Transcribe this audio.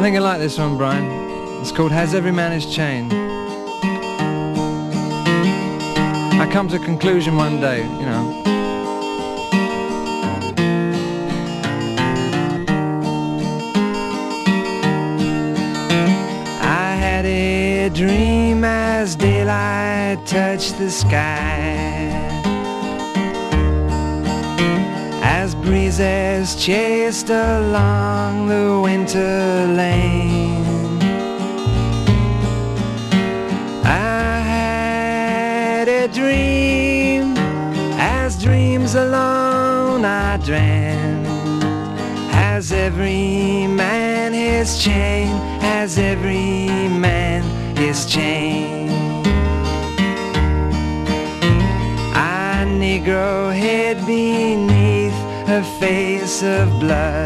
think you like this one, Brian. It's called Has Every Man His Chain. I come to a conclusion one day, you know. I had a dream as daylight touched the sky, as breezes chased along the winter lane. I had a dream, as dreams alone I dreamt. Has every man his chain? Has every man his chain? A Negro hid beneath a face of blood.